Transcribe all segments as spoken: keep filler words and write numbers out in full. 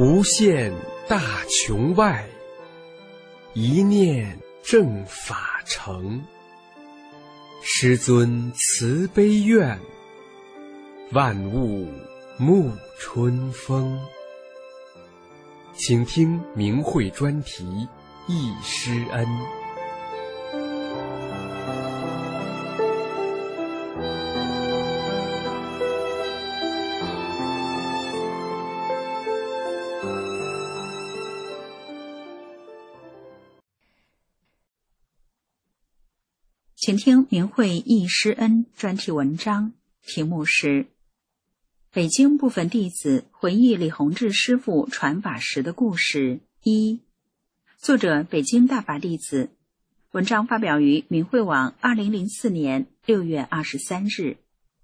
无限大穹外，一念正法成。师尊慈悲愿，万物沐春风。请听明慧专题忆师恩。 请听明慧忆师恩专题文章，题目是北京部分弟子回忆李洪志师父传法时的故事一，作者北京大法弟子，文章发表于明慧网二零零四年六月二十三日。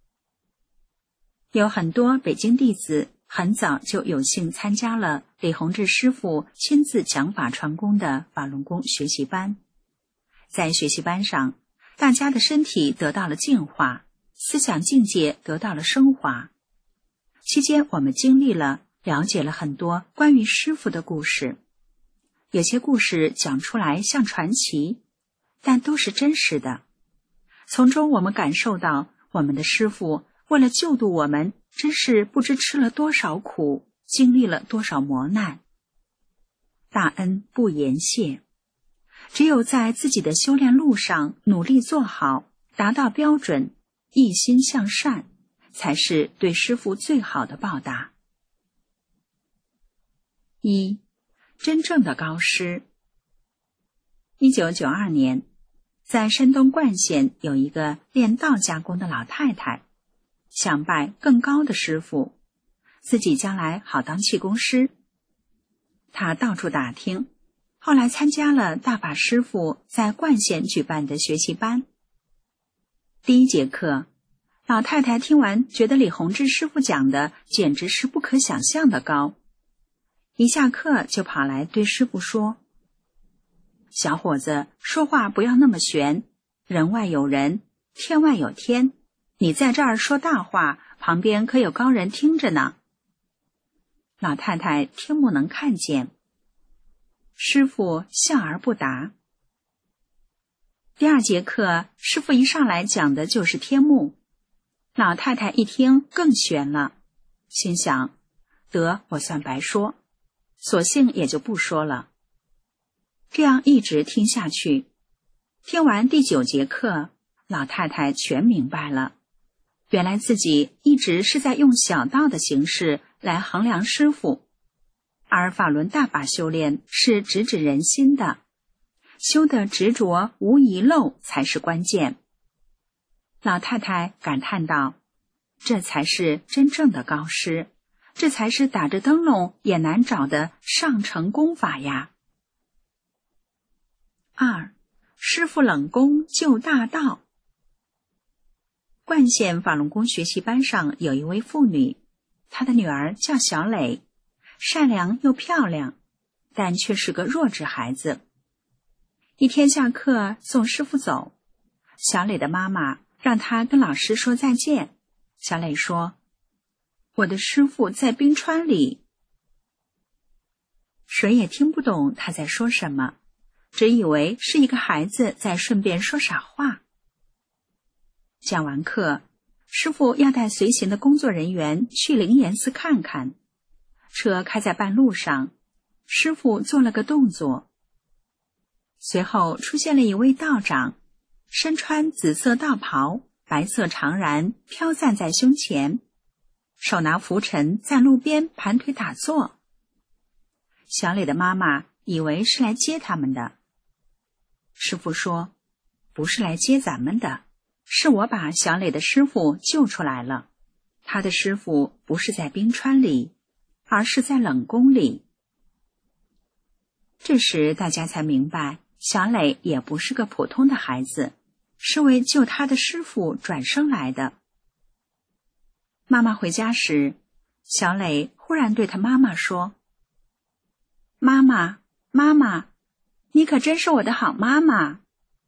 有很多北京弟子很早就有幸参加了李洪志师父亲自讲法传功的法轮功学习班。在学习班上，大家的身体得到了净化，思想境界得到了升华。期间我们经历了了解了很多关于师父的故事，有些故事讲出来像传奇，但都是真实的。从中我们感受到我们的师父为了救度我们，真是不知吃了多少苦，经历了多少磨难。大恩不言谢，只有在自己的修炼路上努力做好，达到标准，一心向善，才是对师父最好的报答。一，真正的高师。一九九二年，在山东冠县有一个练道家功的老太太，想拜更高的师父，自己将来好当气功师。她到处打听，后来参加了大法师父在冠县举办的学习班。第一节课，老太太听完觉得李洪志师父讲的简直是不可想象的高，一下课就跑来对师父说：小伙子，说话不要那么玄，人外有人，天外有天，你在这儿说大话，旁边可有高人听着呢。老太太听不能看见，师父笑而不答。第二节课，师父一上来讲的就是天目，老太太一听更悬了，心想，得我算白说，索性也就不说了。这样一直听下去，听完第九节课，老太太全明白了，原来自己一直是在用小道的形式来衡量师父，而法轮大法修炼是直指人心的，修的执着无遗漏才是关键。老太太感叹道，这才是真正的高师，这才是打着灯笼也难找的上乘功法呀。二，师父冷功救大道。冠县法轮功学习班上有一位妇女，她的女儿叫小磊，善良又漂亮，但却是个弱智孩子。一天下课送师父走，小磊的妈妈让她跟老师说再见。小磊说，我的师父在冰川里。谁也听不懂他在说什么，只以为是一个孩子在顺便说傻话。讲完课，师父要带随行的工作人员去灵岩寺看看。车开在半路上，师父做了个动作，随后出现了一位道长，身穿紫色道袍，白色长髯飘散在胸前，手拿拂尘在路边盘腿打坐。小磊的妈妈以为是来接他们的。师父说，不是来接咱们的，是我把小磊的师父救出来了，他的师父不是在冰川里，而是在冷宫里。这时大家才明白，小磊也不是个普通的孩子，是为救他的师父转生来的。妈妈回家时，小磊忽然对他妈妈说，妈妈，妈妈，你可真是我的好妈妈。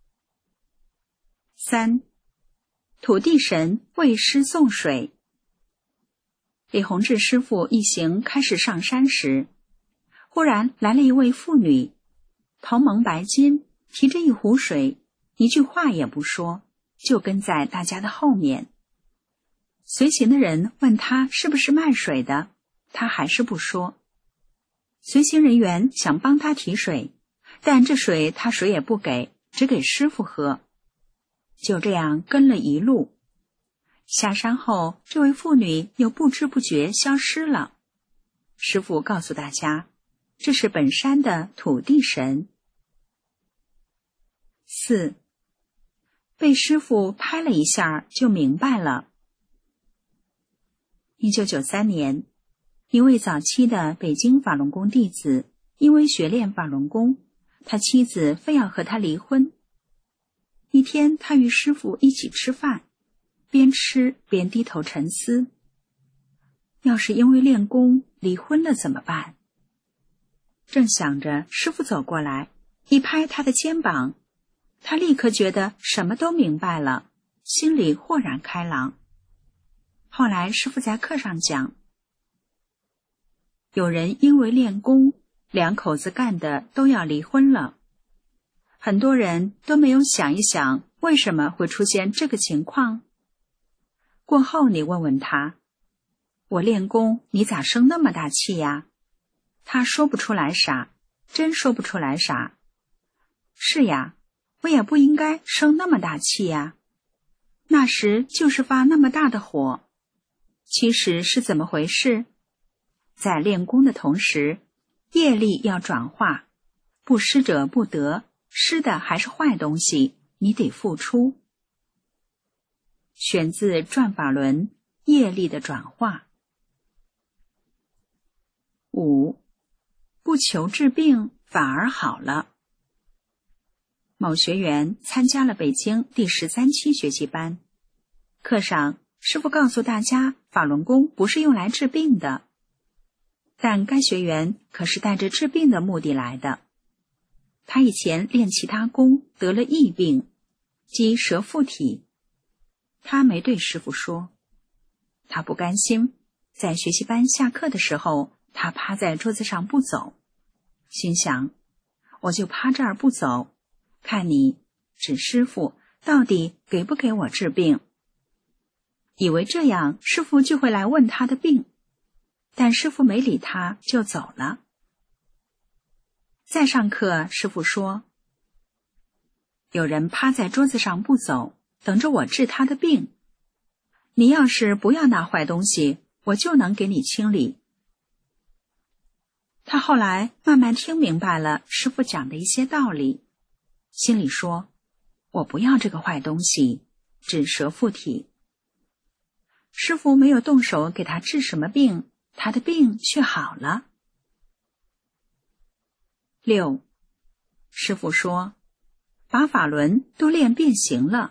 三，土地神为师送水。李洪志师父一行开始上山时， 忽然来了一位妇女，头蒙白巾，提着一壶水，一句话也不说，就跟在大家的后面。随行的人问他是不是卖水的，他还是不说。随行人员想帮他提水，但这水他谁也不给，只给师傅喝。就这样跟了一路。下山后，这位妇女又不知不觉消失了。师傅告诉大家，这是本山的土地神。四，被师傅拍了一下就明白了。一九九三年，一位早期的北京法轮功弟子，因为学练法轮功，他妻子非要和他离婚。一天，他与师傅一起吃饭，边吃边低头沉思，要是因为练功离婚了怎么办？正想着，师傅走过来，一拍他的肩膀，他立刻觉得什么都明白了，心里豁然开朗。后来师傅在课上讲，有人因为练功，两口子干的都要离婚了。很多人都没有想一想，为什么会出现这个情况。过后你问问他，我练功，你咋生那么大气呀？他说不出来啥，真说不出来啥。是呀，我也不应该生那么大气呀。那时就是发那么大的火。其实是怎么回事？在练功的同时，业力要转化，不施者不得，施的还是坏东西，你得付出。选自《转法轮》，业力的转化。五，不求治病，反而好了。某学员参加了北京第十三期学习班，课上师父告诉大家，法轮功不是用来治病的，但该学员可是带着治病的目的来的。他以前练其他功得了疫病，即蛇附体。他没对师父说，他不甘心，在学习班下课的时候，他趴在桌子上不走，心想，我就趴这儿不走，看你指师父到底给不给我治病。以为这样师父就会来问他的病，但师父没理他就走了。再上课，师父说，有人趴在桌子上不走，等着我治他的病，你要是不要拿坏东西，我就能给你清理。他后来慢慢听明白了师父讲的一些道理，心里说，我不要这个坏东西，治蛇附体。师父没有动手给他治什么病，他的病却好了。六，师父说，把法轮都练变形了。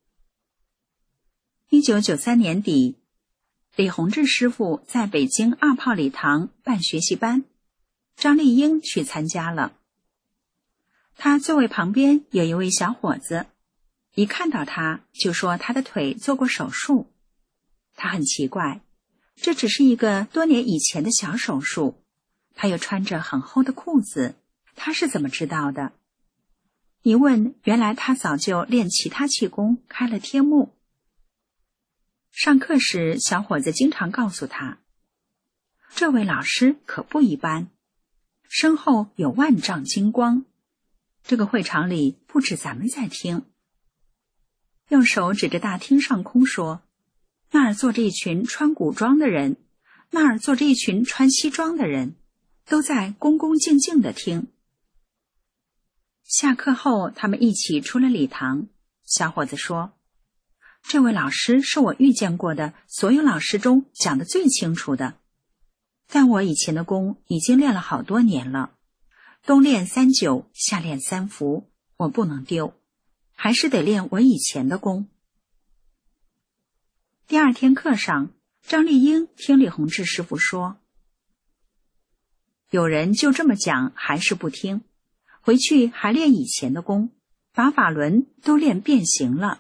一九九三年底，李洪志师父在北京二炮礼堂办学习班，张丽英去参加了。他座位旁边有一位小伙子，一看到他就说他的腿做过手术。他很奇怪，这只是一个多年以前的小手术，他又穿着很厚的裤子，他是怎么知道的？一问，原来他早就练其他气功，开了天目。上课时，小伙子经常告诉他，这位老师可不一般，身后有万丈金光。这个会场里不止咱们在听。用手指着大厅上空说，那儿坐着一群穿古装的人，那儿坐着一群穿西装的人，都在恭恭敬敬地听。下课后，他们一起出了礼堂。小伙子说，这位老师是我遇见过的所有老师中讲得最清楚的，但我以前的功已经练了好多年了，冬练三九，夏练三伏，我不能丢，还是得练我以前的功。第二天课上，张丽英听李洪志师傅说，有人就这么讲还是不听，回去还练以前的功，把法轮都练变形了。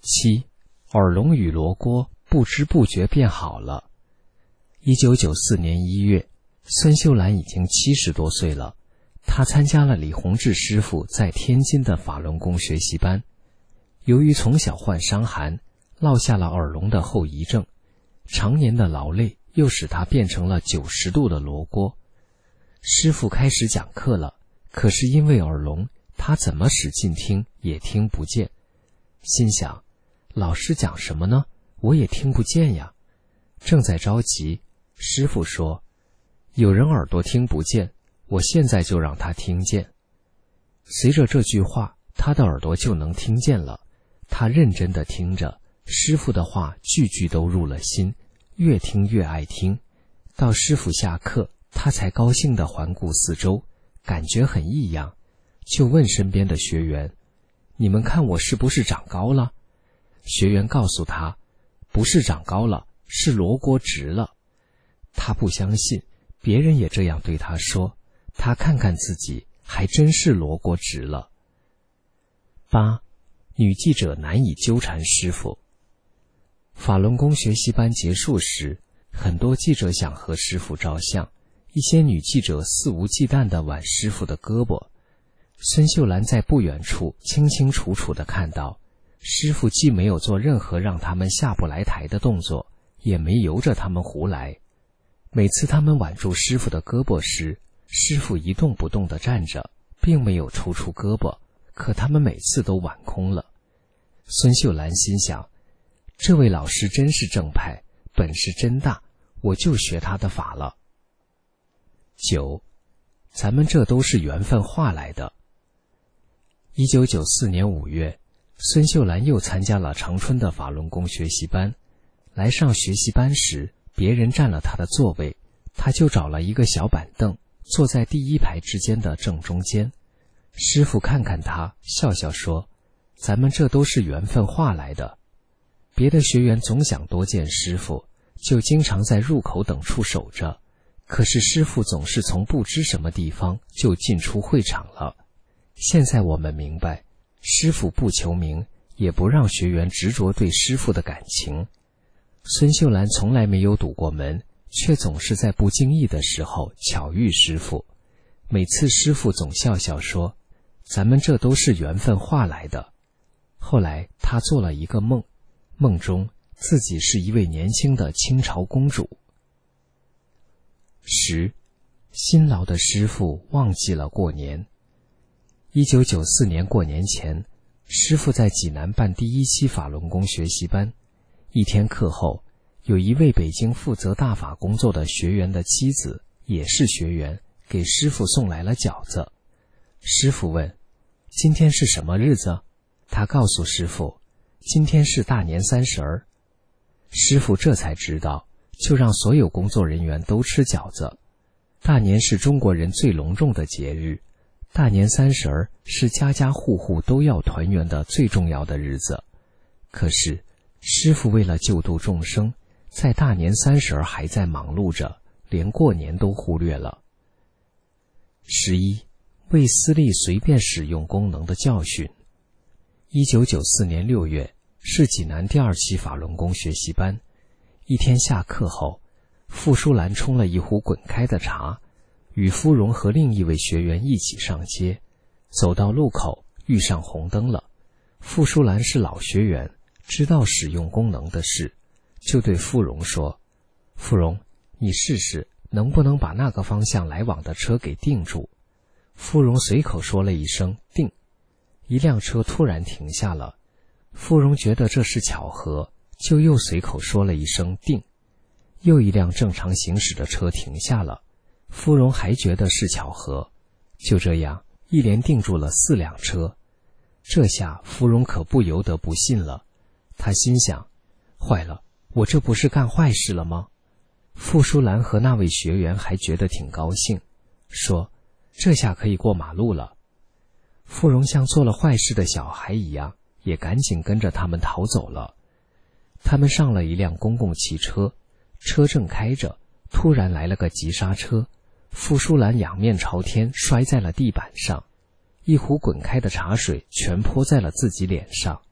七，耳聋与罗锅不知不觉变好了。一九九四年一月，孙秀兰已经七十多岁了，她参加了李洪志师傅在天津的法轮功学习班。由于从小患伤寒，落下了耳聋的后遗症，常年的劳累又使她变成了九十度的罗锅。师傅开始讲课了，可是因为耳聋，她怎么使劲听也听不见。心想，老师讲什么呢？我也听不见呀。正在着急，师傅说，有人耳朵听不见，我现在就让他听见。随着这句话，他的耳朵就能听见了。他认真地听着，师傅的话句句都入了心，越听越爱听。到师傅下课，他才高兴地环顾四周，感觉很异样，就问身边的学员，你们看我是不是长高了？学员告诉他，不是长高了，是罗锅直了。他不相信，别人也这样对他说，他看看自己，还真是罗锅直了。八，女记者难以纠缠师傅。法轮功学习班结束时，很多记者想和师傅照相，一些女记者肆无忌惮地挽师傅的胳膊。孙秀兰在不远处清清楚楚地看到，师傅既没有做任何让他们下不来台的动作，也没由着他们胡来。每次他们挽住师傅的胳膊时，师傅一动不动地站着，并没有抽出胳膊，可他们每次都挽空了。孙秀兰心想，这位老师真是正派，本事真大，我就学他的法了。九，咱们这都是缘分化来的。一九九四年五月，孙秀兰又参加了长春的法轮功学习班。来上学习班时，别人占了他的座位，他就找了一个小板凳，坐在第一排之间的正中间。师傅看看他，笑笑说，咱们这都是缘分化来的。别的学员总想多见师傅，就经常在入口等处守着，可是师傅总是从不知什么地方就进出会场了。现在我们明白，师傅不求名，也不让学员执着对师傅的感情。孙秀兰从来没有堵过门，却总是在不经意的时候巧遇师傅。每次师傅总笑笑说，咱们这都是缘分化来的。后来他做了一个梦，梦中自己是一位年轻的清朝公主。十，辛劳的师傅忘记了过年。一九九四年过年前，师傅在济南办第一期法轮功学习班。一天课后，有一位北京负责大法工作的学员的妻子，也是学员，给师傅送来了饺子。师傅问，今天是什么日子？他告诉师傅，今天是大年三十儿。师傅这才知道，就让所有工作人员都吃饺子。大年是中国人最隆重的节日，大年三十儿是家家户户都要团圆的最重要的日子。可是师傅为了救度众生，在大年三十儿还在忙碌着，连过年都忽略了。十一，为私利随便使用功能的教训。一九九四年六月，是济南第二期法轮功学习班。一天下课后，傅淑兰冲了一壶滚开的茶，与芙蓉和另一位学员一起上街。走到路口，遇上红灯了。傅淑兰是老学员，知道使用功能的事，就对芙蓉说，芙蓉，你试试能不能把那个方向来往的车给定住。芙蓉随口说了一声定，一辆车突然停下了。芙蓉觉得这是巧合，就又随口说了一声定，又一辆正常行驶的车停下了。芙蓉还觉得是巧合，就这样一连定住了四辆车。这下芙蓉可不由得不信了，她心想，坏了，我这不是干坏事了吗？傅淑兰和那位学员还觉得挺高兴，说，这下可以过马路了。芙蓉像做了坏事的小孩一样，也赶紧跟着他们逃走了。他们上了一辆公共汽车，车正开着，突然来了个急刹车，傅淑兰仰面朝天摔在了地板上，一壶滚开的茶水全泼在了自己脸上。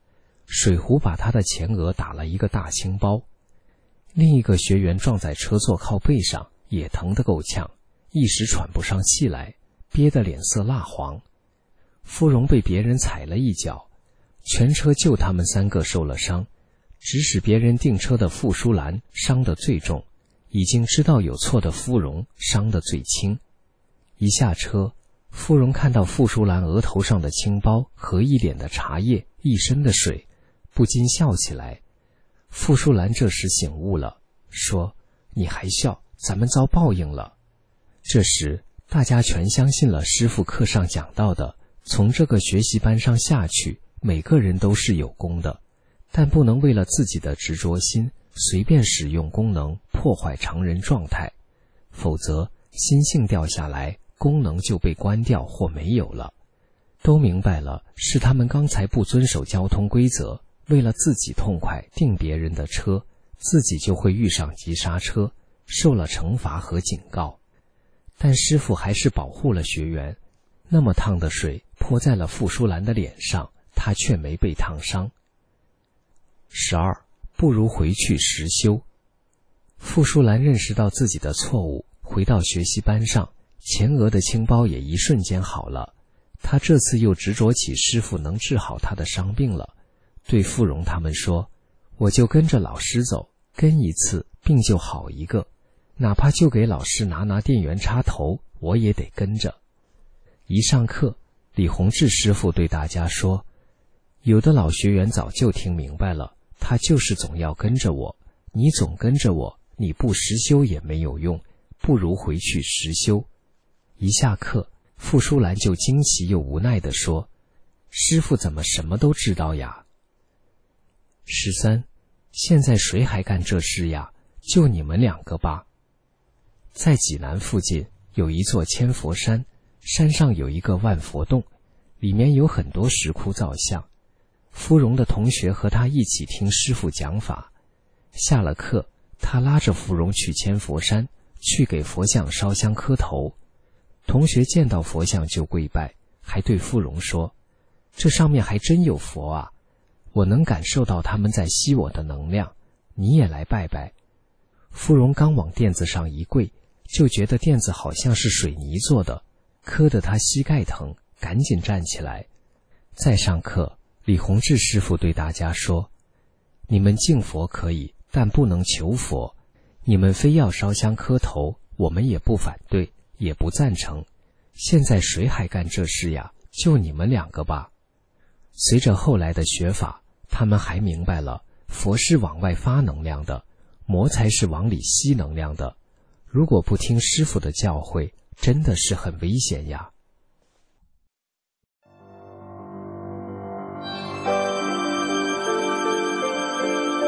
水壶把他的前额打了一个大青包。另一个学员撞在车座靠背上，也疼得够呛，一时喘不上气来，憋得脸色蜡黄。芙蓉被别人踩了一脚，全车就他们三个受了伤，指使别人订车的傅淑兰伤得最重，已经知道有错的芙蓉伤得最轻。一下车，芙蓉看到傅淑兰额头上的青包和一脸的茶叶，一身的水，不禁笑起来。傅淑兰这时醒悟了，说：“你还笑，咱们遭报应了。”这时大家全相信了师父课上讲到的，从这个学习班上下去，每个人都是有功的，但不能为了自己的执着心随便使用功能破坏常人状态，否则心性掉下来，功能就被关掉或没有了。都明白了，是他们刚才不遵守交通规则，为了自己痛快订别人的车，自己就会遇上急刹车，受了惩罚和警告。但师父还是保护了学员，那么烫的水泼在了傅淑兰的脸上，她却没被烫伤。十二，不如回去实修。傅淑兰认识到自己的错误，回到学习班上，前额的青包也一瞬间好了。她这次又执着起师父能治好她的伤病了，对芙蓉他们说：“我就跟着老师走，跟一次病就好一个，哪怕就给老师拿拿电源插头，我也得跟着。”一上课，李洪志师父对大家说：“有的老学员早就听明白了，他就是总要跟着我，你总跟着我，你不实修也没有用，不如回去实修。”一下课，傅淑兰就惊奇又无奈地说：“师父怎么什么都知道呀？”十三，现在谁还干这事呀？就你们两个吧。在济南附近有一座千佛山，山上有一个万佛洞，里面有很多石窟造像。芙蓉的同学和他一起听师父讲法，下了课，他拉着芙蓉去千佛山，去给佛像烧香磕头。同学见到佛像就跪拜，还对芙蓉说：“这上面还真有佛啊，我能感受到他们在吸我的能量，你也来拜拜。”芙蓉刚往垫子上一跪，就觉得垫子好像是水泥做的，磕得他膝盖疼，赶紧站起来。再上课，李洪志师父对大家说：“你们敬佛可以，但不能求佛。你们非要烧香磕头，我们也不反对，也不赞成。现在谁还干这事呀？就你们两个吧。”随着后来的学法，他们还明白了，佛是往外发能量的，魔才是往里吸能量的。如果不听师父的教诲，真的是很危险呀。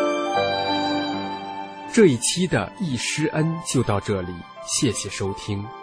这一期的易师恩就到这里，谢谢收听。